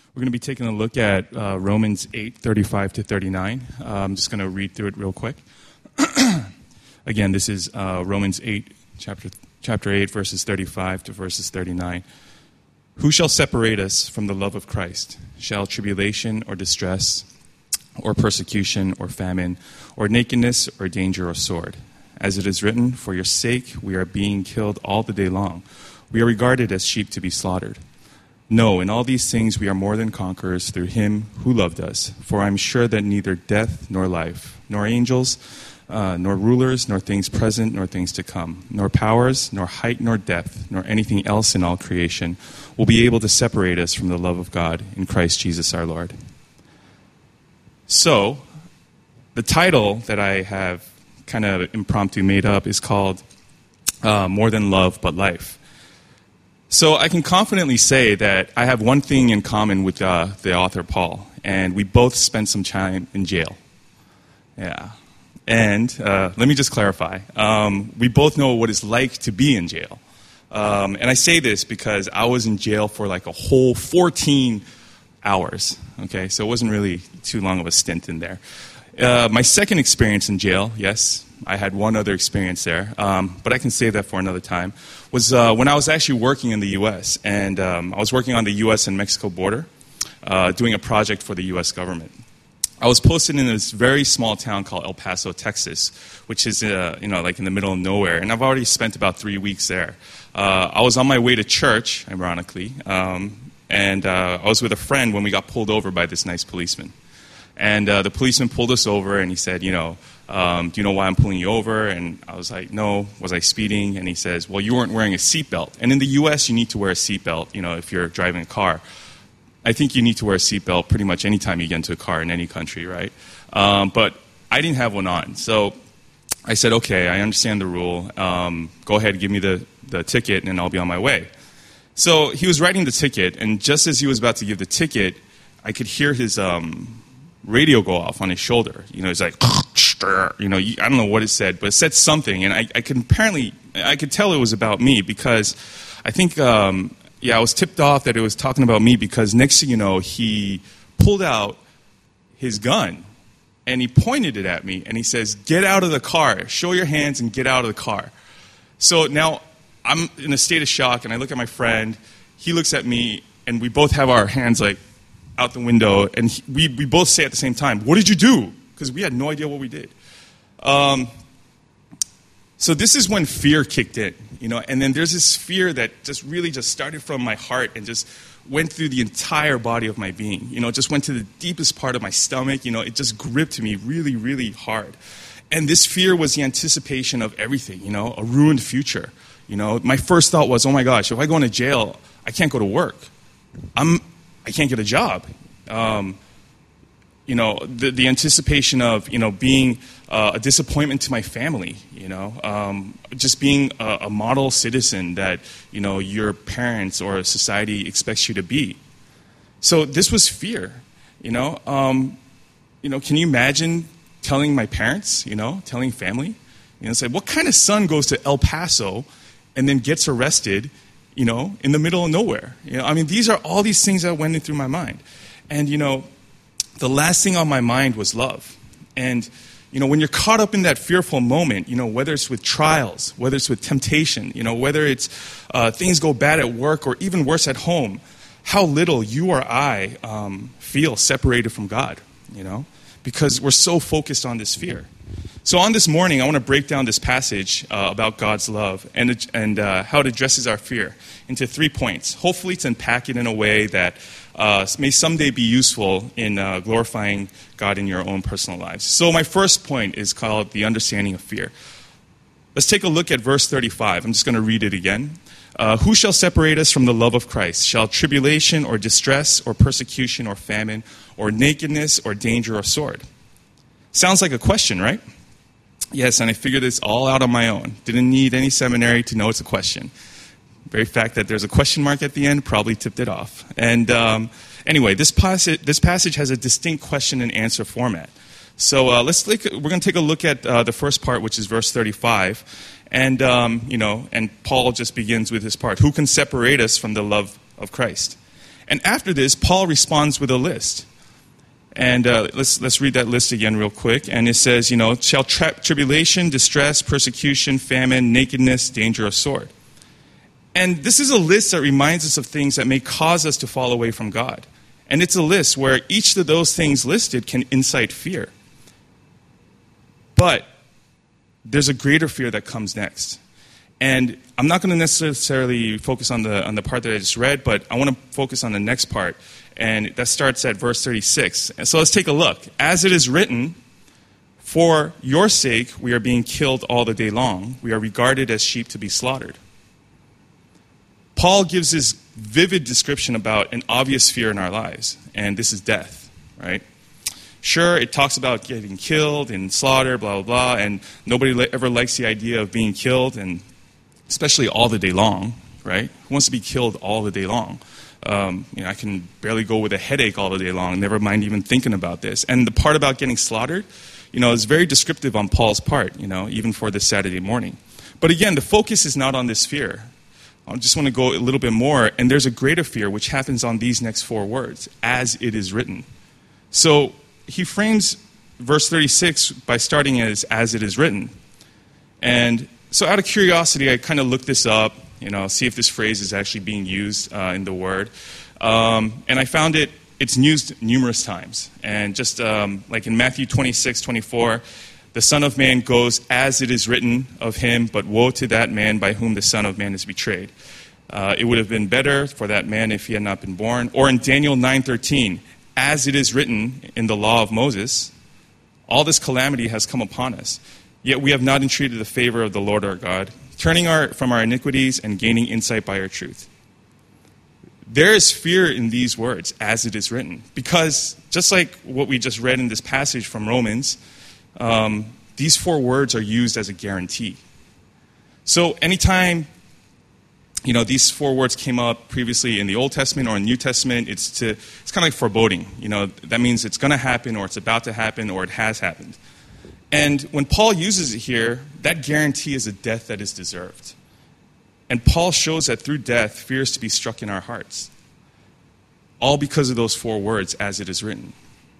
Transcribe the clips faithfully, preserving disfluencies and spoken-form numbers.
We're going to be taking a look at uh, Romans eight, thirty-five to thirty-nine. Uh, I'm just going to read through it real quick. Again, this is uh, Romans eight, chapter, chapter eight, verses thirty-five to verses thirty-nine. Who shall separate us from the love of Christ? Shall tribulation or distress or persecution or famine or nakedness or danger or sword? As it is written, for your sake we are being killed all the day long. We are regarded as sheep to be slaughtered. No, in all these things we are more than conquerors through him who loved us. For I am sure that neither death nor life, nor angels, uh, nor rulers, nor things present, nor things to come, nor powers, nor height, nor depth, nor anything else in all creation will be able to separate us from the love of God in Christ Jesus our Lord. So, the title that I have kind of impromptu made up is called uh, More Than Love But Life. So I can confidently say that I have one thing in common with uh, the author Paul, and we both spent some time in jail. Yeah. And uh, let me just clarify. Um, we both know what it's like to be in jail. Um, and I say this because I was in jail for like a whole fourteen hours. Okay, so it wasn't really too long of a stint in there. Uh, my second experience in jail, yes, I had one other experience there, um, but I can save that for another time, was uh, when I was actually working in the U S, and um, I was working on the U S and Mexico border, uh, doing a project for the U S government. I was posted in this very small town called El Paso, Texas, which is uh, you know like in the middle of nowhere, and I've already spent about three weeks there. Uh, I was on my way to church, ironically, um, and uh, I was with a friend when we got pulled over by this nice policeman. And uh, the policeman pulled us over, and he said, you know, um, do you know why I'm pulling you over? And I was like, no. Was I speeding? And he says, well, you weren't wearing a seatbelt. And in the U S, you need to wear a seatbelt, you know, if you're driving a car. I think you need to wear a seatbelt pretty much any time you get into a car in any country, right? Um, but I didn't have one on. So I said, okay, I understand the rule. Um, go ahead, give me the, the ticket, and I'll be on my way. So he was writing the ticket, and just as he was about to give the ticket, I could hear his um, radio go off on his shoulder. You know, he's like, you know, I don't know what it said, but it said something, and I, I could apparently, I could tell it was about me because I think, um, yeah, I was tipped off that it was talking about me because next thing you know, he pulled out his gun, and he pointed it at me, and he says, get out of the car, show your hands and get out of the car. So now I'm in a state of shock, and I look at my friend, he looks at me, and we both have our hands like out the window, and he, we, we both say at the same time, what did you do? Because we had no idea what we did. Um, so this is when fear kicked in, you know, and then there's this fear that just really just started from my heart and just went through the entire body of my being, you know, just went to the deepest part of my stomach, you know, it just gripped me really, really hard. And this fear was the anticipation of everything, you know, a ruined future. You know, my first thought was, oh my gosh, if I go into jail, I can't go to work. I'm, I can't get a job. Um, you know, the, the anticipation of, you know, being uh, a disappointment to my family, you know, um, just being a, a model citizen that, you know, your parents or society expects you to be. So this was fear, you know. Um, you know, can you imagine telling my parents, you know, telling family, you know, say, what kind of son goes to El Paso and then gets arrested, you know, in the middle of nowhere? You know, I mean, these are all these things that went in through my mind. And, you know, the last thing on my mind was love. And, you know, when you're caught up in that fearful moment, you know, whether it's with trials, whether it's with temptation, you know, whether it's uh, things go bad at work or even worse at home, how little you or I um, feel separated from God, you know, because we're so focused on this fear. So on this morning, I want to break down this passage uh, about God's love and, and uh, how it addresses our fear into three points, hopefully to unpack it in a way that uh, may someday be useful in uh, glorifying God in your own personal lives. So my first point is called the understanding of fear. Let's take a look at verse thirty-five. I'm just going to read it again. Uh, Who shall separate us from the love of Christ? Shall tribulation or distress or persecution or famine or nakedness or danger or sword? Sounds like a question, right? Yes, and I figured this all out on my own. Didn't need any seminary to know it's a question. The very fact that there's a question mark at the end probably tipped it off. And um, anyway, this passage, this passage has a distinct question and answer format. So uh, let's take, we're going to take a look at uh, the first part, which is verse thirty-five. And, um, you know, and Paul just begins with his part. Who can separate us from the love of Christ? And after this, Paul responds with a list. And uh, let's let's read that list again real quick. And it says, you know, shall tri- tribulation, distress, persecution, famine, nakedness, danger of sword. And this is a list that reminds us of things that may cause us to fall away from God. And it's a list where each of those things listed can incite fear. But there's a greater fear that comes next. And I'm not going to necessarily focus on the on the part that I just read, but I want to focus on the next part. And that starts at verse thirty-six. And so let's take a look. As it is written, for your sake we are being killed all the day long. We are regarded as sheep to be slaughtered. Paul gives this vivid description about an obvious fear in our lives, and this is death, right? Sure, it talks about getting killed and slaughtered, blah, blah, blah, and nobody ever likes the idea of being killed, and especially all the day long, right? Who wants to be killed all the day long? Um, you know, I can barely go with a headache all the day long, never mind even thinking about this. And the part about getting slaughtered, you know, is very descriptive on Paul's part, you know, even for this Saturday morning. But again, the focus is not on this fear. I just want to go a little bit more, and there's a greater fear which happens on these next four words, as it is written. So he frames verse thirty-six by starting as, as it is written. And so out of curiosity, I kind of looked this up, you know, see if this phrase is actually being used uh, in the Word. Um, and I found it, it's used numerous times. And just um, like in Matthew twenty-six, twenty-four, the Son of Man goes as it is written of him, but woe to that man by whom the Son of Man is betrayed. Uh, it would have been better for that man if he had not been born. Or in Daniel nine thirteen, as it is written in the law of Moses, all this calamity has come upon us. Yet we have not entreated the favor of the Lord our God, turning our, from our iniquities and gaining insight by our truth. There is fear in these words, as it is written. Because just like what we just read in this passage from Romans, um, these four words are used as a guarantee. So anytime, you know, these four words came up previously in the Old Testament or in the New Testament, it's to it's kind of like foreboding. You know, that means it's going to happen, or it's about to happen, or it has happened. And when Paul uses it here, that guarantee is a death that is deserved. And Paul shows that through death, fear is to be struck in our hearts. All because of those four words, as it is written.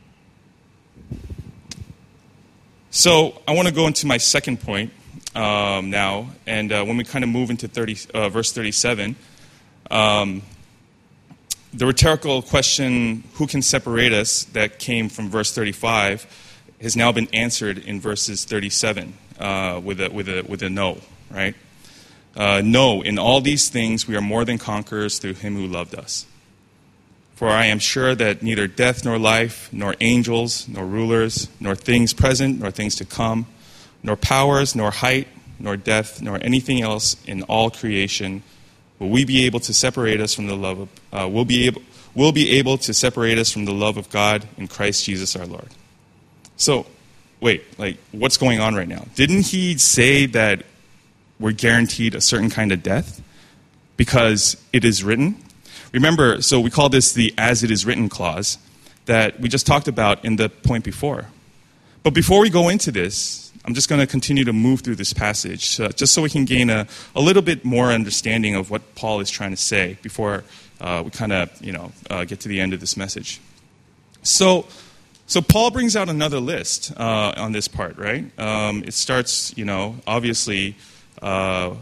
So I want to go into my second point um, now. And uh, when we kind of move into thirty, uh, verse thirty-seven, um, the rhetorical question, who can separate us, that came from verse thirty-five, has now been answered in verses thirty-seven uh, with, a, with, a, with a no, right? Uh, no, in all these things we are more than conquerors through him who loved us. For I am sure that neither death nor life, nor angels, nor rulers, nor things present, nor things to come, nor powers, nor height, nor depth, nor anything else in all creation will we be able to separate us from the love of, uh, will be able, will be able to separate us from the love of God in Christ Jesus our Lord. So, wait, like, what's going on right now? Didn't he say that we're guaranteed a certain kind of death because it is written? Remember, so we call this the as it is written clause that we just talked about in the point before. But before we go into this, I'm just going to continue to move through this passage uh, just so we can gain a, a little bit more understanding of what Paul is trying to say before uh, we kind of, you know, uh, get to the end of this message. So, so Paul brings out another list uh, on this part, right? Um, it starts, you know, obviously... Uh,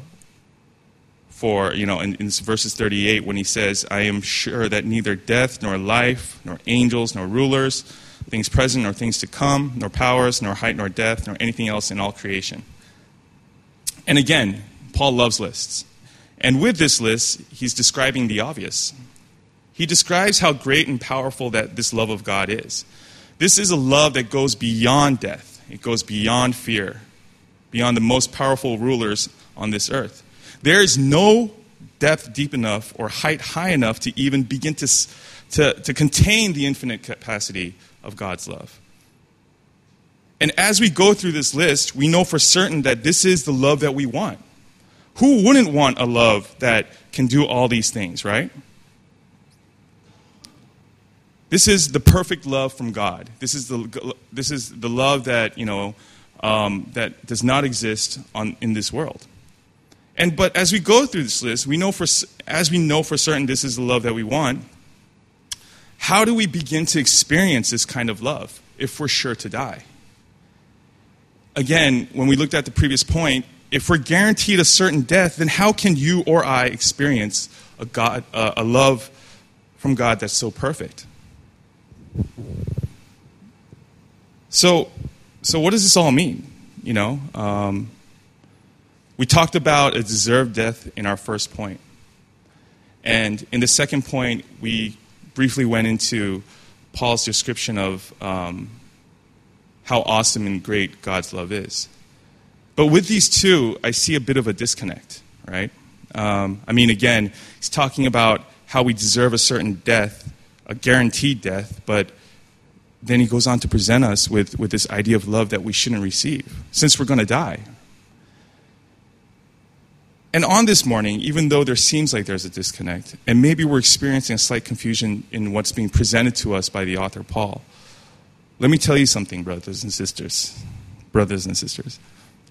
for, you know, in, in verses thirty-eight, when he says, I am sure that neither death, nor life, nor angels, nor rulers, things present, nor things to come, nor powers, nor height, nor depth, nor anything else in all creation. And again, Paul loves lists. And with this list, he's describing the obvious. He describes how great and powerful that this love of God is. This is a love that goes beyond death. It goes beyond fear, beyond the most powerful rulers on this earth. There is no depth deep enough or height high enough to even begin to, to, to contain the infinite capacity of God's love. And as we go through this list, we know for certain that this is the love that we want. Who wouldn't want a love that can do all these things, right? This is the perfect love from God. This is the, this is the love that, you know, um, that does not exist on, in this world. And but as we go through this list, we know for as we know for certain this is the love that we want. how do we begin to experience this kind of love if we're sure to die? Again, when we looked at the previous point, if we're guaranteed a certain death, then how can you or I experience a God, uh, a love from God that's so perfect? So, so what does this all mean? You know, um, we talked about a deserved death in our first point. And in the second point, we briefly went into Paul's description of um, how awesome and great God's love is. But with these two, I see a bit of a disconnect, right? Um, I mean, again, he's talking about how we deserve a certain death, a guaranteed death, but then he goes on to present us with, with this idea of love that we shouldn't receive, since we're going to die. And on this morning, even though there seems like there's a disconnect, and maybe we're experiencing a slight confusion in what's being presented to us by the author Paul, let me tell you something, brothers and sisters. Brothers and sisters.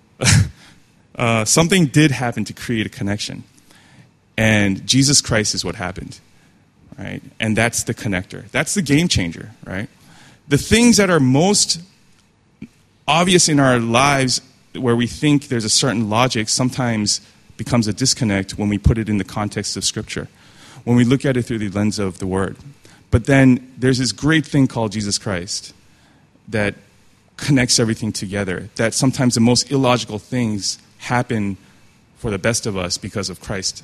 uh, something did happen to create a connection. And Jesus Christ is what happened, right? And that's the connector. That's the game changer, right? The things that are most obvious in our lives where we think there's a certain logic sometimes becomes a disconnect when we put it in the context of Scripture, when we look at it through the lens of the Word. But then there's this great thing called Jesus Christ that connects everything together, that sometimes the most illogical things happen for the best of us because of Christ.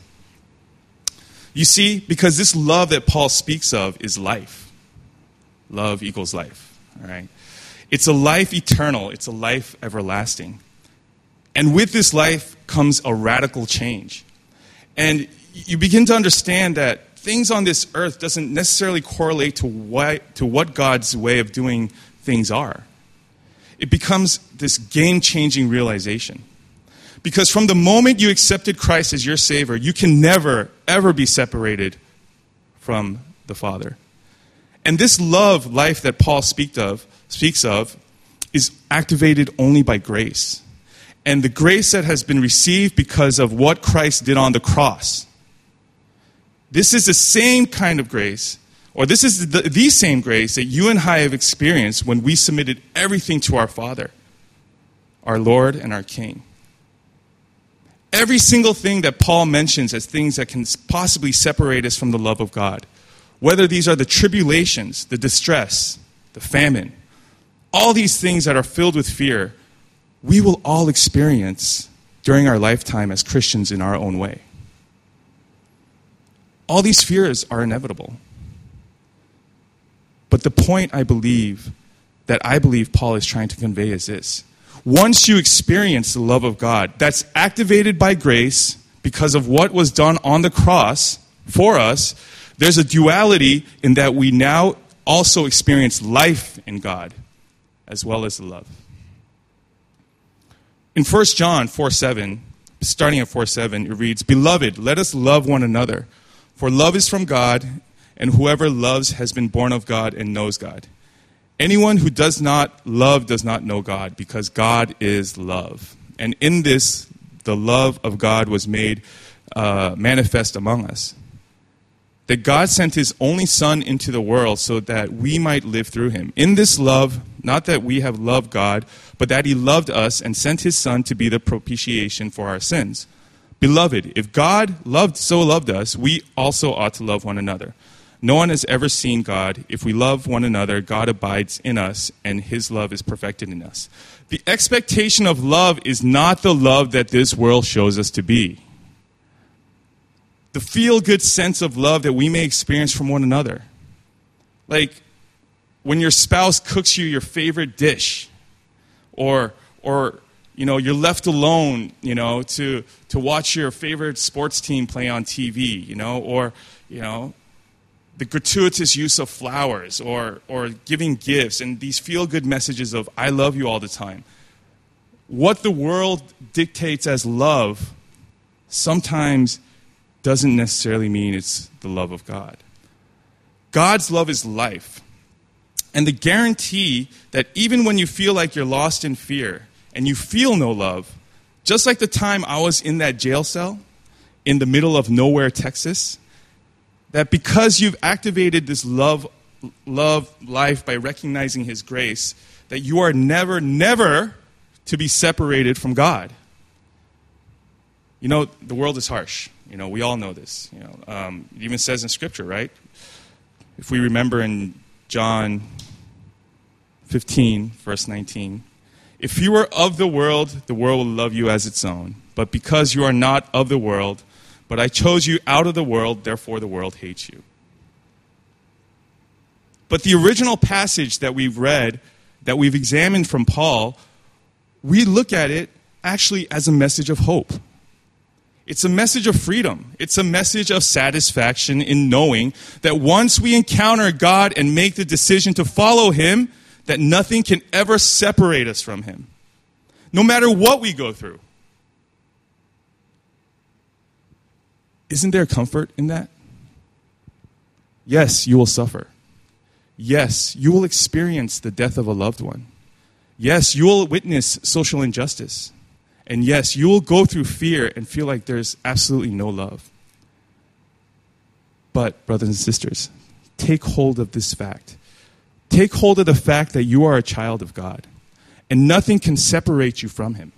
You see, because this love that Paul speaks of is life. Love equals life, all right? It's a life eternal. It's a life everlasting. And with this life comes a radical change. And you begin to understand that things on this earth doesn't necessarily correlate to what, to what God's way of doing things are. It becomes this game-changing realization. Because from the moment you accepted Christ as your Savior, you can never, ever be separated from the Father. And this love life that Paul speak of, speaks of is activated only by grace. And the grace that has been received because of what Christ did on the cross. This is the same kind of grace, or this is the, the same grace that you and I have experienced when we submitted everything to our Father, our Lord and our King. Every single thing that Paul mentions as things that can possibly separate us from the love of God, whether these are the tribulations, the distress, the famine, all these things that are filled with fear, we will all experience during our lifetime as Christians in our own way. All these fears are inevitable. But the point I believe, that I believe Paul is trying to convey is this. Once you experience the love of God that's activated by grace because of what was done on the cross for us, there's a duality in that we now also experience life in God as well as the love. In First John four seven, starting at four seven, it reads, "Beloved, let us love one another, for love is from God, and whoever loves has been born of God and knows God. Anyone who does not love does not know God, because God is love. And in this, the love of God was made uh, manifest among us. That God sent his only Son into the world so that we might live through him. In this love, not that we have loved God, but that he loved us and sent his Son to be the propitiation for our sins. Beloved, if God loved so loved us, we also ought to love one another. No one has ever seen God. If we love one another, God abides in us, and his love is perfected in us." The expectation of love is not the love that this world shows us to be. The feel-good sense of love that we may experience from one another. Like when your spouse cooks you your favorite dish, or or you know, you're left alone, you know, to to watch your favorite sports team play on T V, you know, or you know, the gratuitous use of flowers, or or giving gifts, and these feel-good messages of "I love you" all the time. What the world dictates as love sometimes doesn't necessarily mean it's the love of God. God's love is life. And the guarantee that even when you feel like you're lost in fear and you feel no love, just like the time I was in that jail cell in the middle of nowhere, Texas, that because you've activated this love love life by recognizing his grace, that you are never, never to be separated from God. You know, the world is harsh. You know, we all know this. You know, um, it even says in Scripture, right? If we remember in John fifteen, verse nineteen, if you were of the world, the world will love you as its own. But because you are not of the world, but I chose you out of the world, therefore the world hates you. But the original passage that we've read, that we've examined from Paul, we look at it actually as a message of hope. It's a message of freedom. It's a message of satisfaction in knowing that once we encounter God and make the decision to follow him, that nothing can ever separate us from him, no matter what we go through. Isn't there comfort in that? Yes, you will suffer. Yes, you will experience the death of a loved one. Yes, you will witness social injustice. And yes, you will go through fear and feel like there's absolutely no love. But, brothers and sisters, take hold of this fact. Take hold of the fact that you are a child of God, and nothing can separate you from him.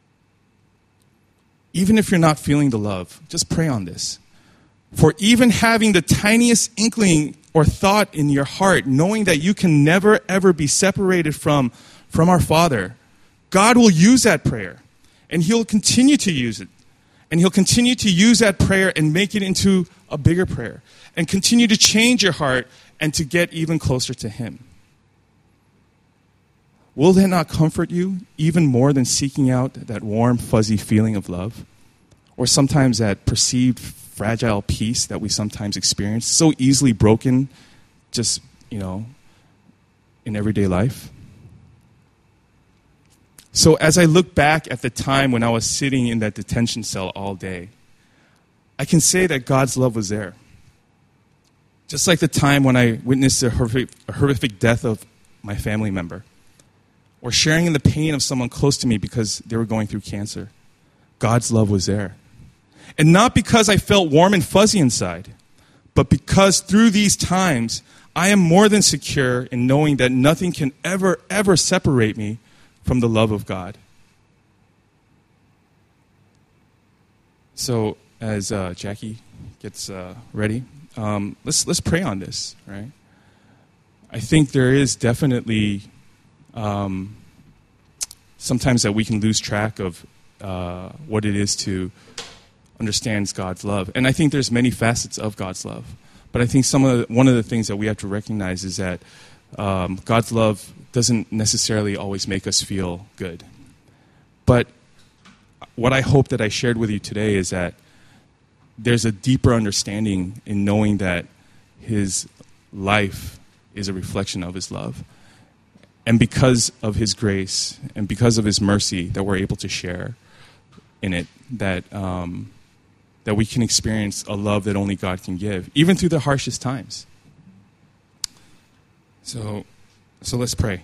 Even if you're not feeling the love, just pray on this. For even having the tiniest inkling or thought in your heart, knowing that you can never, ever be separated from, from our Father, God will use that prayer. And he'll continue to use it. And he'll continue to use that prayer and make it into a bigger prayer. And continue to change your heart and to get even closer to him. Will that not comfort you even more than seeking out that warm, fuzzy feeling of love? Or sometimes that perceived fragile peace that we sometimes experience, so easily broken just, you know, in everyday life? So as I look back at the time when I was sitting in that detention cell all day, I can say that God's love was there. Just like the time when I witnessed a horrific, a horrific death of my family member, or sharing in the pain of someone close to me because they were going through cancer. God's love was there. And not because I felt warm and fuzzy inside, but because through these times, I am more than secure in knowing that nothing can ever, ever separate me from the love of God. So, as uh, Jackie gets uh, ready, um, let's let's pray on this, right? I think there is definitely um, sometimes that we can lose track of uh, what it is to understand God's love, and I think there's many facets of God's love. But I think some of the, one of the things that we have to recognize is that um, God's love doesn't necessarily always make us feel good. But what I hope that I shared with you today is that there's a deeper understanding in knowing that his life is a reflection of his love. And because of his grace and because of his mercy that we're able to share in it, that um, that we can experience a love that only God can give, even through the harshest times. So, so let's pray.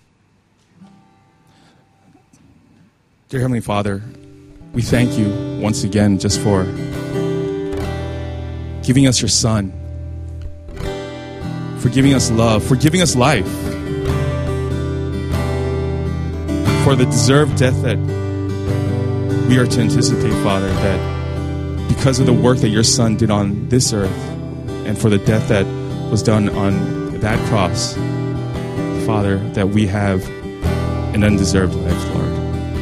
Dear Heavenly Father, we thank you once again just for giving us your Son, for giving us love, for giving us life, for the deserved death that we are to anticipate, Father, that because of the work that your Son did on this earth and for the death that was done on that cross, Father, that we have an undeserved life, Lord.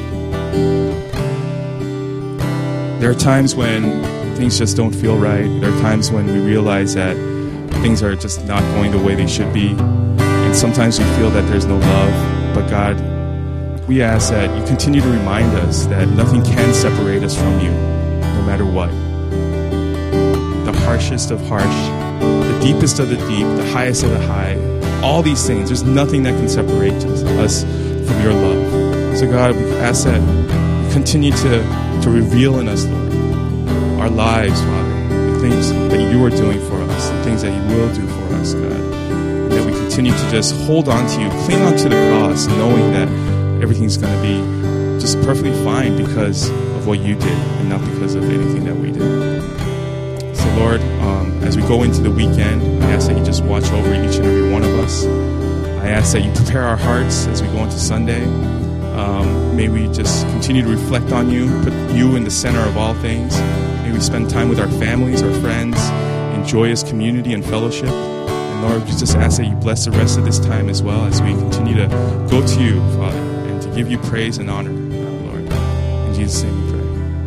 There are times when things just don't feel right. There are times when we realize that things are just not going the way they should be. And sometimes we feel that there's no love. But God, we ask that you continue to remind us that nothing can separate us from you, no matter what. The harshest of harsh, the deepest of the deep, the highest of the high, all these things, there's nothing that can separate us from your love. So God, we ask that you continue to, to reveal in us, Lord, our lives, Father, the things that you are doing for us, the things that you will do for us, God. And that we continue to just hold on to you, cling on to the cross, knowing that everything's going to be just perfectly fine because of what you did and not because of anything that we did. So, Lord, um, as we go into the weekend, I ask that you just watch over each and every one us. I ask that you prepare our hearts as we go into Sunday. Um, may we just continue to reflect on you, put you in the center of all things. May we spend time with our families, our friends, in joyous community and fellowship. And Lord, we just ask that you bless the rest of this time as well as we continue to go to you, Father, and to give you praise and honor, uh, Lord. In Jesus' name we pray.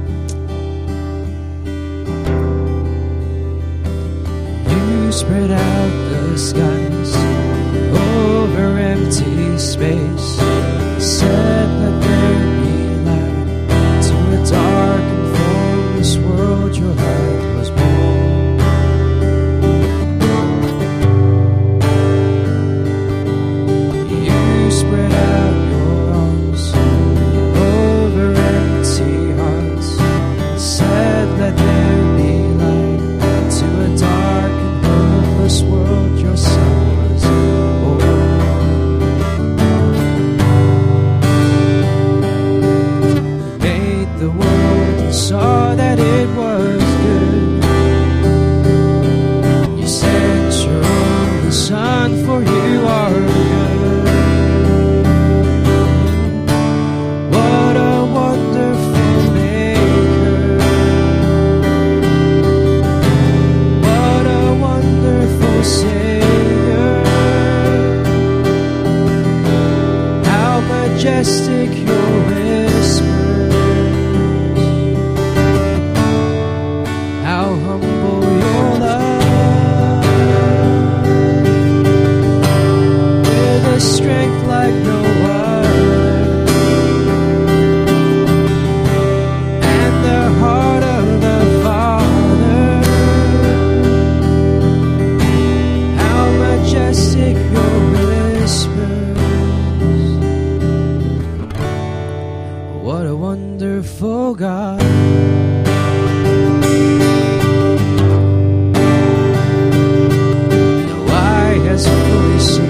You spread out the skies over empty space. Said that there be light to a dark and formless world. Your light was born. You spread out your arms over empty hearts. Said that there be light to a dark and hopeless world. Your son was born. The world and saw that it was good. You sent your only Son, for you are good. What a wonderful Maker. What a wonderful Savior. How majestic your whisper. Strength like no other, and the heart of the Father. How majestic your whispers. What a wonderful God. No eye has fully seen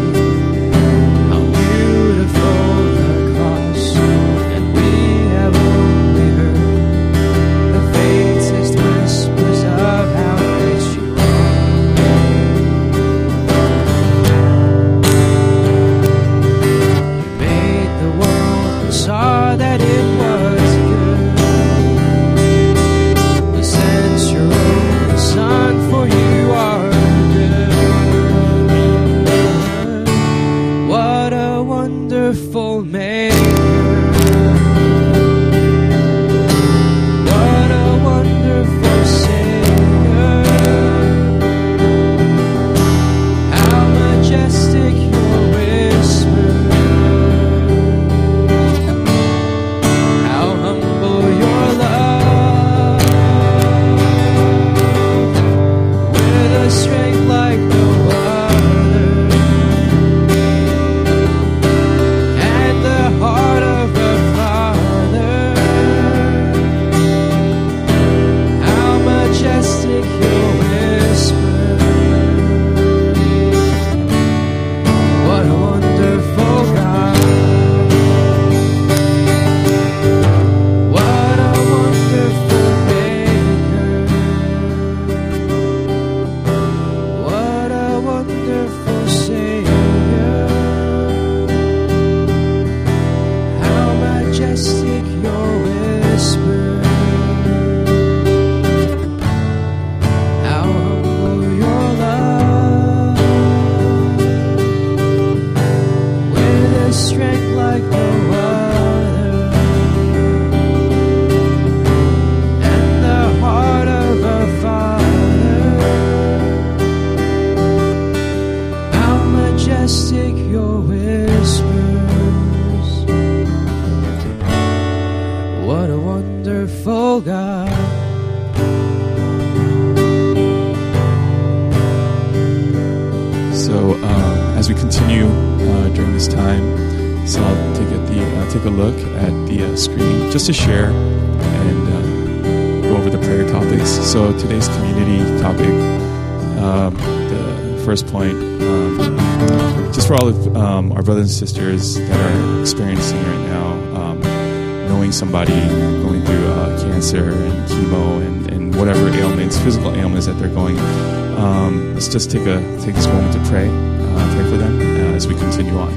as we continue uh, during this time, so I'll take a, the, uh, take a look at the uh, screen just to share and uh, go over the prayer topics. So today's community topic, um, the first point, um, just for all of um, our brothers and sisters that are experiencing right now, um, knowing somebody going through uh, cancer and chemo and, and whatever ailments, physical ailments that they're going. Um, let's just take a take this moment to pray, uh, pray for them. continue on.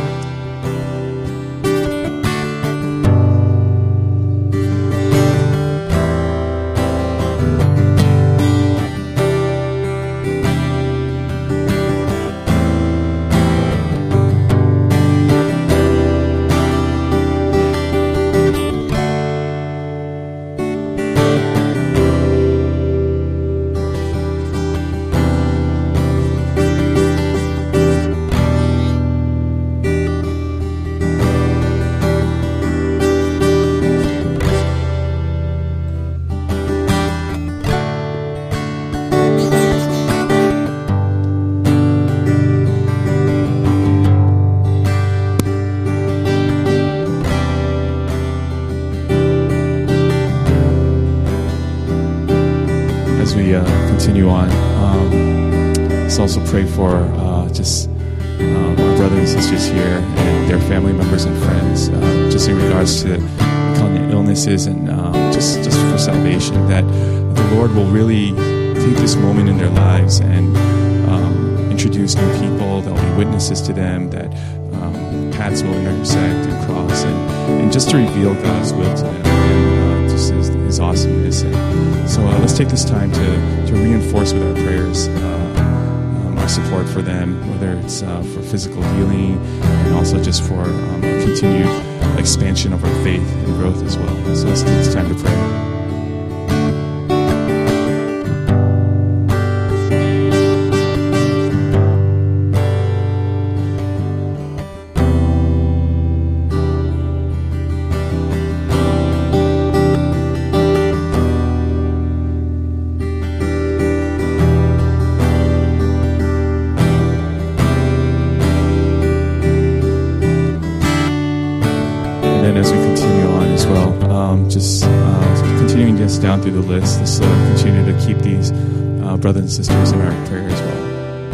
Continue on. Um, let's also pray for uh, just um, our brothers and sisters here and their family members and friends, uh, just in regards to illnesses and um, just, just for salvation, that the Lord will really take this moment in their lives and um, introduce new people. There'll be witnesses to them, that um, paths will intersect and cross, and, and just to reveal God's will to them. And, uh, just his, his awesomeness. And so uh, let's take this time to, to reinforce with our prayers uh, um, our support for them, whether it's uh, for physical healing and also just for um, continued expansion of our faith and growth as well. So let's take this time to pray. Just uh, continuing just down through the list, let's uh, continue to keep these uh, brothers and sisters in our prayer as well.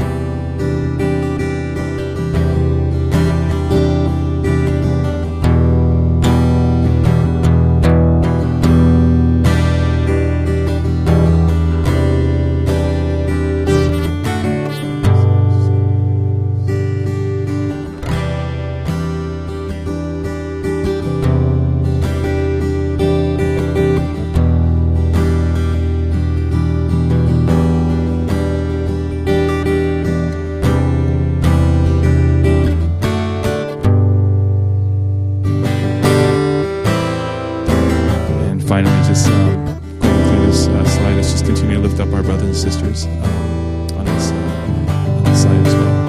Finally, just um, going through this uh, slide, let's just continue to lift up our brothers and sisters um, on this uh, on this side as well.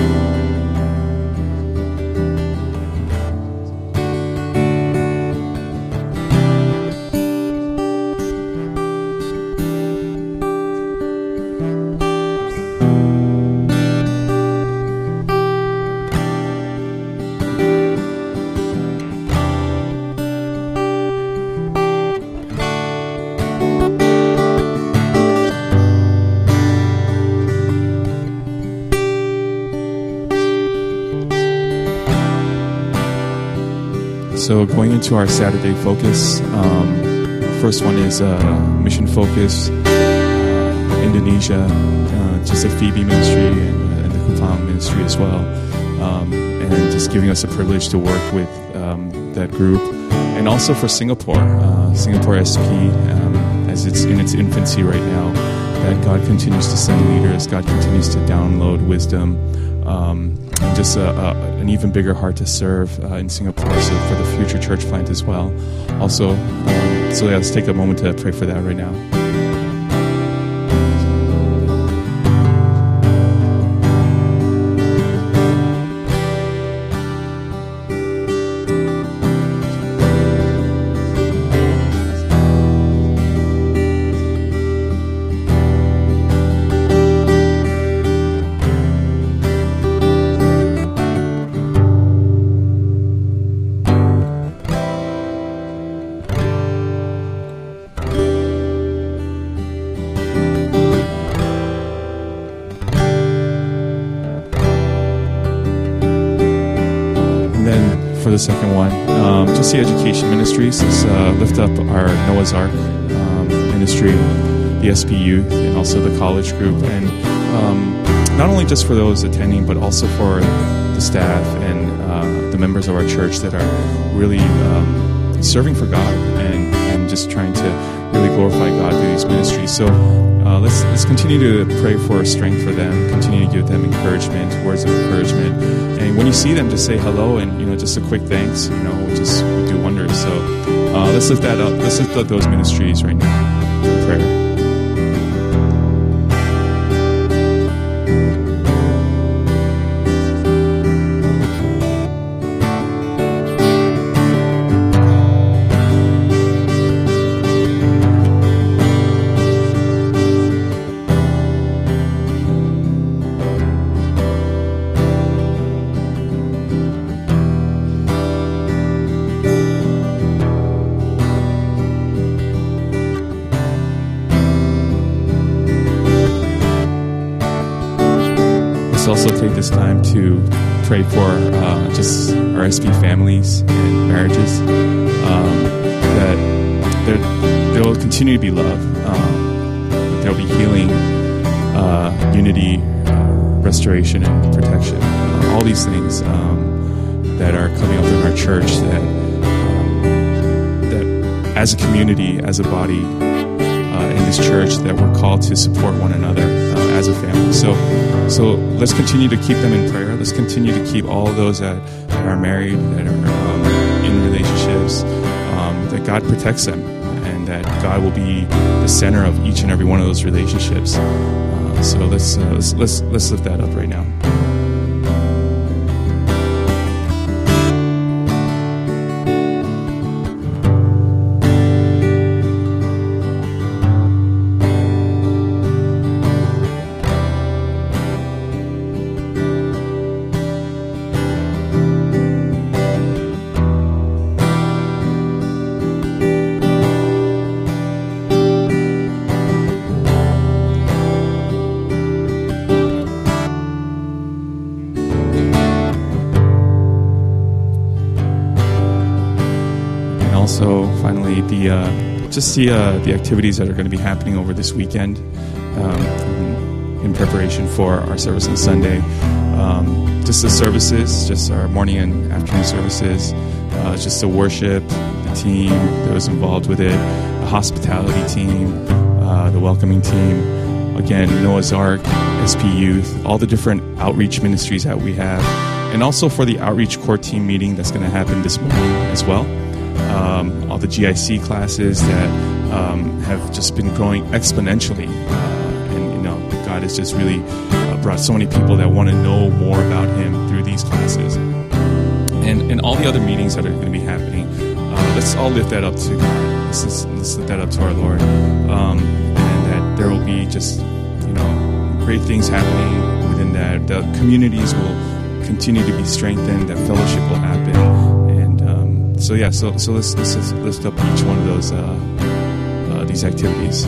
So going into our Saturday focus, um, first one is uh, mission focus, uh, Indonesia, uh, just the Phoebe ministry and, uh, and the Kupang ministry as well, um, and just giving us a privilege to work with um, that group. And also for Singapore, uh, Singapore S P, um, as it's in its infancy right now, that God continues to send leaders, God continues to download wisdom, um, and just a, a, an even bigger heart to serve uh, in Singapore, so for the future church plant as well. Also, um, so yeah, let's take a moment to pray for that right now. For the second one, um, just the education ministries. Let's uh, lift up our Noah's Ark um, ministry, the S P Youth, and also the college group. And um, not only just for those attending, but also for the staff and uh, the members of our church that are really um, serving for God and, and just trying to really glorify God through these ministries. So uh, let's let's continue to pray for strength for them, continue to give them encouragement, words of encouragement. And when you see them, just say hello and, you know, just a quick thanks, you know, will just do wonders. So uh, let's lift that up. Let's lift up those ministries right now in prayer. Also take this time to pray for uh, just our S P families and marriages, um, that there, there will continue to be love, um, that there will be healing, uh, unity, uh, restoration, and protection. Uh, all these things um, that are coming up in our church, that, um, that as a community, as a body, Uh, in this church, that we're called to support one another uh, as a family. So so let's continue to keep them in prayer. Let's continue to keep all those that, that are married, that are um, in relationships, um, that God protects them, and that God will be the center of each and every one of those relationships. Uh, so let's, uh, let's let's let's lift that up right now. Also, finally, the uh, just the uh, the activities that are going to be happening over this weekend um, in preparation for our service on Sunday. Um, just the services, just our morning and afternoon services, uh, just the worship, the team that was involved with it, the hospitality team, uh, the welcoming team. Again, Noah's Ark, S P Youth, all the different outreach ministries that we have, and also for the outreach core team meeting that's going to happen this morning as well. Um, all the G I C classes that um, have just been growing exponentially, uh, and you know, God has just really uh, brought so many people that want to know more about Him through these classes, and and all the other meetings that are going to be happening. Uh, let's all lift that up to God. Let's, let's, let's lift that up to our Lord, um, and that there will be just, you know, great things happening within that. The communities will continue to be strengthened. That fellowship will happen. So yeah, so so let's, let's let's lift up each one of those uh, uh, these activities.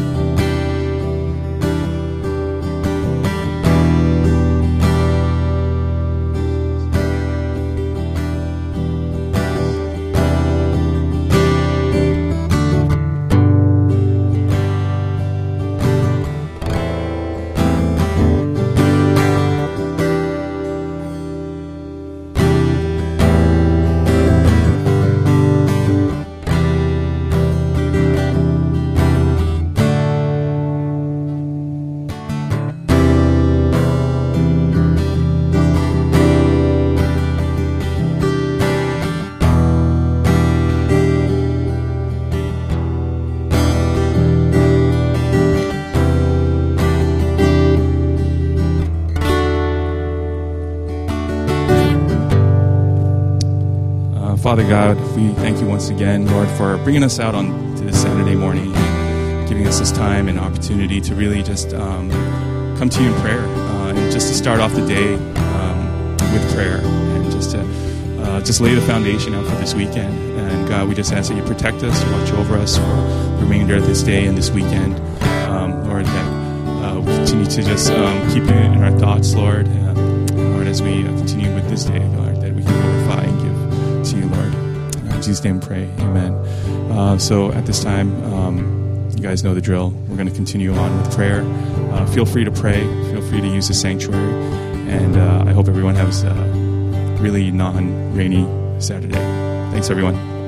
Father God, we thank you once again, Lord, for bringing us out on to this Saturday morning, giving us this time and opportunity to really just um, come to you in prayer, uh, and just to start off the day um, with prayer, and just to uh, just lay the foundation out for this weekend. And God, we just ask that you protect us, watch over us for the remainder of this day and this weekend, um, Lord, that uh, we continue to just um, keep you in our thoughts, Lord, uh, Lord, as we uh, continue with this day, Lord, that we can glorify and give to you, Lord. In Jesus' name pray, amen. Uh, so at this time, um, you guys know the drill. We're going to continue on with prayer. Uh, feel free to pray. Feel free to use the sanctuary. And uh, I hope everyone has uh, really non-rainy Saturday. Thanks, everyone.